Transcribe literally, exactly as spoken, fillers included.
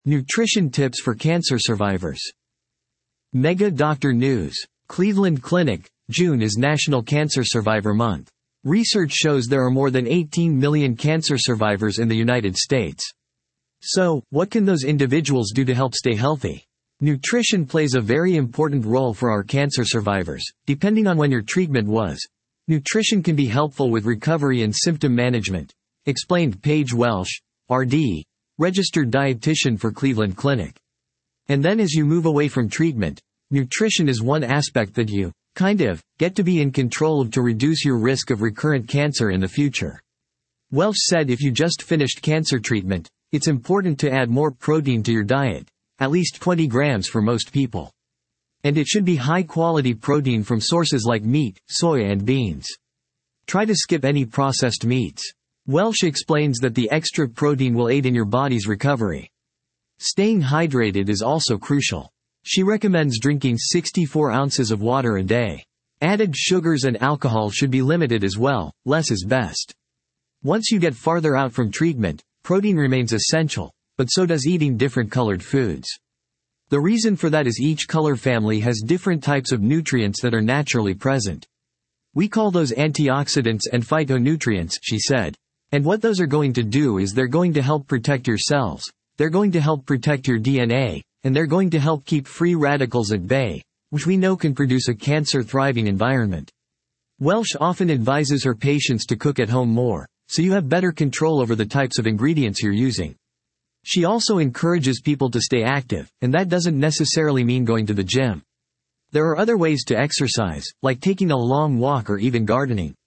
Nutrition tips for cancer survivors. Mega Doctor News. Cleveland Clinic. June is National Cancer Survivor Month. Research shows there are more than eighteen million cancer survivors in the United States. So, what can those individuals do to help stay healthy? Nutrition plays a very important role for our cancer survivors, depending on when your treatment was. Nutrition can be helpful with recovery and symptom management, explained Paige Welsh, R D, registered dietitian for Cleveland Clinic. And then as you move away from treatment, nutrition is one aspect that you, kind of, get to be in control of to reduce your risk of recurrent cancer in the future. Welsh said if you just finished cancer treatment, it's important to add more protein to your diet, at least twenty grams for most people. And it should be high-quality protein from sources like meat, soy and beans. Try to skip any processed meats. Welsh explains that the extra protein will aid in your body's recovery. Staying hydrated is also crucial. She recommends drinking sixty-four ounces of water a day. Added sugars and alcohol should be limited as well, less is best. Once you get farther out from treatment, protein remains essential, but so does eating different colored foods. The reason for that is each color family has different types of nutrients that are naturally present. We call those antioxidants and phytonutrients, she said. And what those are going to do is they're going to help protect your cells, they're going to help protect your D N A, and they're going to help keep free radicals at bay, which we know can produce a cancer-thriving environment. Welsh often advises her patients to cook at home more, so you have better control over the types of ingredients you're using. She also encourages people to stay active, and that doesn't necessarily mean going to the gym. There are other ways to exercise, like taking a long walk or even gardening.